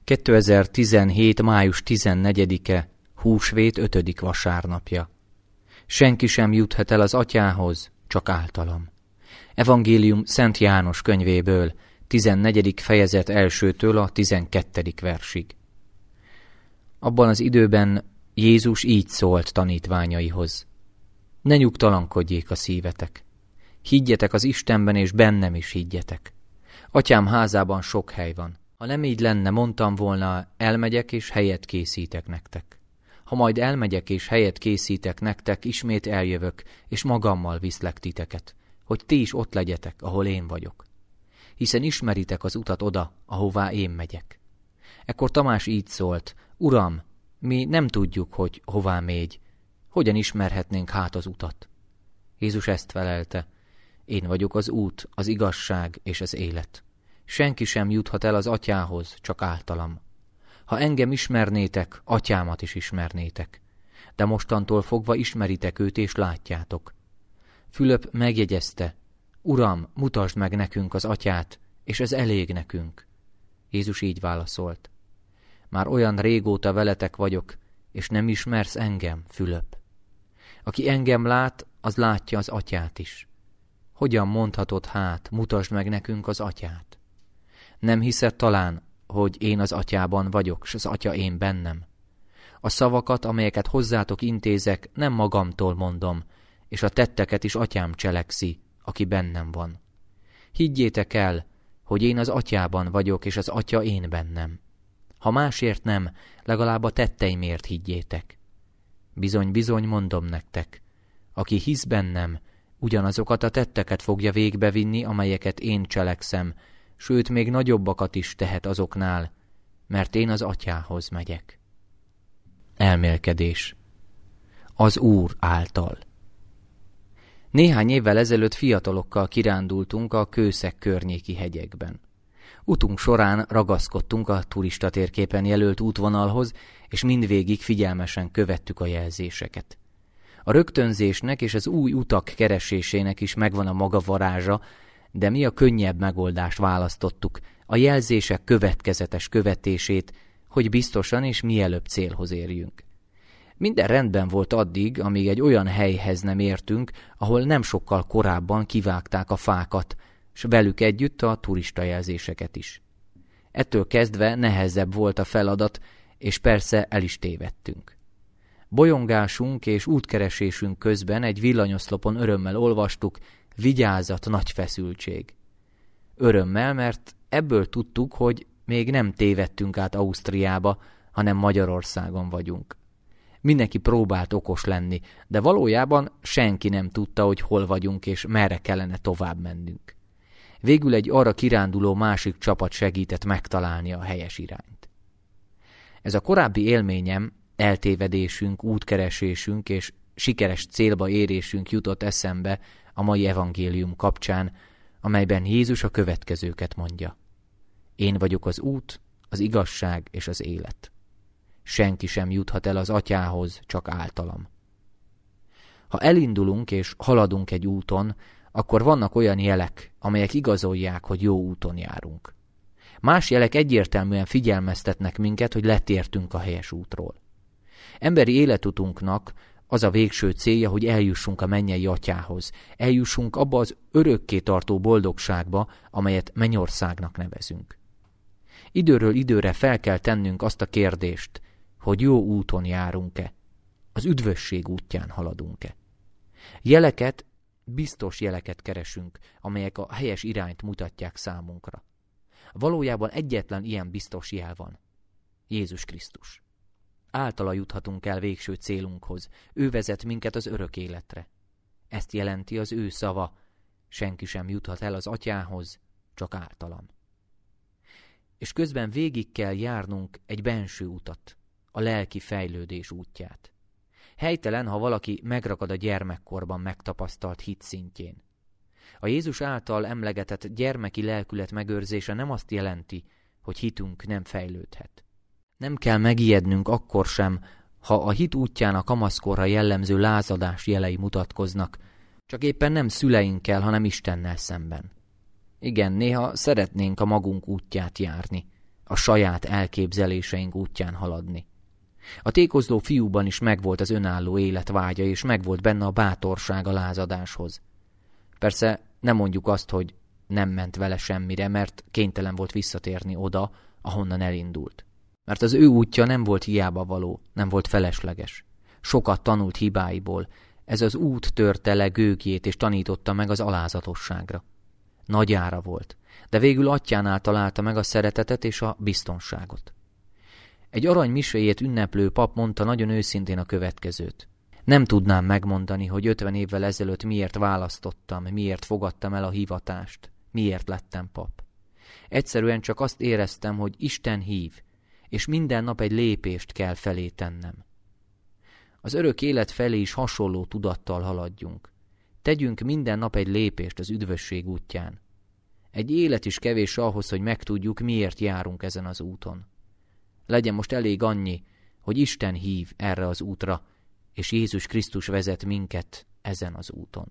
2017. május 14-e, húsvét 5. vasárnapja. Senki sem juthat el az Atyához, csak általam. Evangélium Szent János könyvéből, 14. fejezet 1-től a 12. versig. Abban az időben Jézus így szólt tanítványaihoz. Ne nyugtalankodjék a szívetek. Higgyetek az Istenben, és bennem is higgyetek. Atyám házában sok hely van. Ha nem így lenne, mondtam volna, elmegyek és helyet készítek nektek. Ha majd elmegyek és helyet készítek nektek, ismét eljövök, és magammal viszlek titeket, hogy ti is ott legyetek, ahol én vagyok. Hiszen ismeritek az utat oda, ahová én megyek. Ekkor Tamás így szólt, Uram, mi nem tudjuk, hogy hová mégy. Hogyan ismerhetnénk hát az utat? Jézus ezt felelte, én vagyok az út, az igazság és az élet. Senki sem juthat el az Atyához, csak általam. Ha engem ismernétek, Atyámat is ismernétek. De mostantól fogva ismeritek őt és látjátok. Fülöp megjegyezte, Uram, mutasd meg nekünk az Atyát, és ez elég nekünk. Jézus így válaszolt. Már olyan régóta veletek vagyok, és nem ismersz engem, Fülöp. Aki engem lát, az látja az Atyát is. Hogyan mondhatod hát, mutasd meg nekünk az Atyát? Nem hiszed talán, hogy én az Atyában vagyok, s az Atya én bennem? A szavakat, amelyeket hozzátok intézek, nem magamtól mondom, és a tetteket is Atyám cselekszi, aki bennem van. Higgyétek el, hogy én az Atyában vagyok, és az Atya én bennem. Ha másért nem, legalább a tetteimért higgyétek. Bizony, bizony mondom nektek, aki hisz bennem, ugyanazokat a tetteket fogja végbevinni, amelyeket én cselekszem, sőt, még nagyobbakat is tehet azoknál, mert én az Atyához megyek. Elmélkedés. Az Úr által. Néhány évvel ezelőtt fiatalokkal kirándultunk a Kőszeg környéki hegyekben. Utunk során ragaszkodtunk a turistatérképen jelölt útvonalhoz, és mindvégig figyelmesen követtük a jelzéseket. A rögtönzésnek és az új utak keresésének is megvan a maga varázsa, de mi a könnyebb megoldást választottuk, a jelzések következetes követését, hogy biztosan és mielőbb célhoz érjünk. Minden rendben volt addig, amíg egy olyan helyhez nem értünk, ahol nem sokkal korábban kivágták a fákat, s velük együtt a turistajelzéseket is. Ettől kezdve nehezebb volt a feladat, és persze el is tévedtünk. Bolyongásunk és útkeresésünk közben egy villanyoszlopon örömmel olvastuk, vigyázat, nagy feszültség. Örömmel, mert ebből tudtuk, hogy még nem tévedtünk át Ausztriába, hanem Magyarországon vagyunk. Mindenki próbált okos lenni, de valójában senki nem tudta, hogy hol vagyunk és merre kellene tovább mennünk. Végül egy arra kiránduló másik csapat segített megtalálni a helyes irányt. Ez a korábbi élményem, eltévedésünk, útkeresésünk és sikeres célba érésünk jutott eszembe a mai evangélium kapcsán, amelyben Jézus a következőket mondja. Én vagyok az út, az igazság és az élet. Senki sem juthat el az Atyához, csak általam. Ha elindulunk és haladunk egy úton, akkor vannak olyan jelek, amelyek igazolják, hogy jó úton járunk. Más jelek egyértelműen figyelmeztetnek minket, hogy letértünk a helyes útról. Emberi életutunknak az a végső célja, hogy eljussunk a mennyei Atyához, eljussunk abba az örökké tartó boldogságba, amelyet mennyországnak nevezünk. Időről időre fel kell tennünk azt a kérdést, hogy jó úton járunk-e, az üdvösség útján haladunk-e. Jeleket, biztos jeleket keresünk, amelyek a helyes irányt mutatják számunkra. Valójában egyetlen ilyen biztos jel van. Jézus Krisztus. Általa juthatunk el végső célunkhoz, ő vezet minket az örök életre. Ezt jelenti az ő szava, senki sem juthat el az Atyához, csak általam. És közben végig kell járnunk egy benső utat, a lelki fejlődés útját. Helytelen, ha valaki megrakad a gyermekkorban megtapasztalt hit szintjén. A Jézus által emlegetett gyermeki lelkület megőrzése nem azt jelenti, hogy hitünk nem fejlődhet. Nem kell megijednünk akkor sem, ha a hit útján a kamaszkorra jellemző lázadás jelei mutatkoznak, csak éppen nem szüleinkkel, hanem Istennel szemben. Igen, néha szeretnénk a magunk útját járni, a saját elképzeléseink útján haladni. A tékozló fiúban is megvolt az önálló élet vágya, és megvolt benne a bátorság a lázadáshoz. Persze nem mondjuk azt, hogy nem ment vele semmire, mert kénytelen volt visszatérni oda, ahonnan elindult. Mert az ő útja nem volt hiába való, nem volt felesleges. Sokat tanult hibáiból, ez az út törte le gőgjét és tanította meg az alázatosságra. Nagy ára volt, de végül atyjánál találta meg a szeretetet és a biztonságot. Egy arany miséjét ünneplő pap mondta nagyon őszintén a következőt. Nem tudnám megmondani, hogy 50 évvel ezelőtt miért választottam, miért fogadtam el a hivatást, miért lettem pap. Egyszerűen csak azt éreztem, hogy Isten hív, és minden nap egy lépést kell felé tennem. Az örök élet felé is hasonló tudattal haladjunk. Tegyünk minden nap egy lépést az üdvösség útján. Egy élet is kevés ahhoz, hogy megtudjuk, miért járunk ezen az úton. Legyen most elég annyi, hogy Isten hív erre az útra, és Jézus Krisztus vezet minket ezen az úton.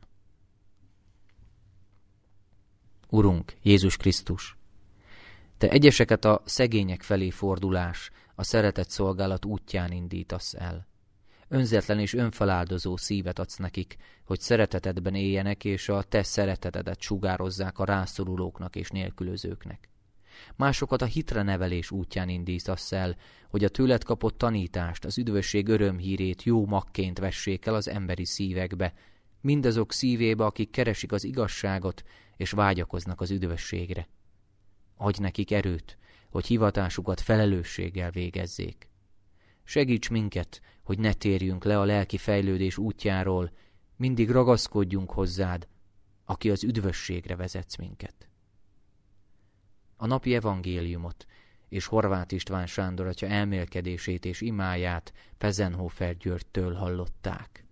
Urunk, Jézus Krisztus, Te egyeseket a szegények felé fordulás, a szeretett szolgálat útján indítasz el. Önzetlen és önfeláldozó szívet adsz nekik, hogy szeretetedben éljenek, és a Te szeretetedet sugározzák a rászorulóknak és nélkülözőknek. Másokat a hitre nevelés útján indítasz el, hogy a tőled kapott tanítást, az üdvösség örömhírét jó magként vessék el az emberi szívekbe, mindazok szívébe, akik keresik az igazságot és vágyakoznak az üdvösségre. Adj nekik erőt, hogy hivatásukat felelősséggel végezzék. Segíts minket, hogy ne térjünk le a lelki fejlődés útjáról, mindig ragaszkodjunk hozzád, aki az üdvösségre vezetsz minket. A napi evangéliumot és Horváth István Sándor atya elmélkedését és imáját Pezenhofer Györgytől hallották.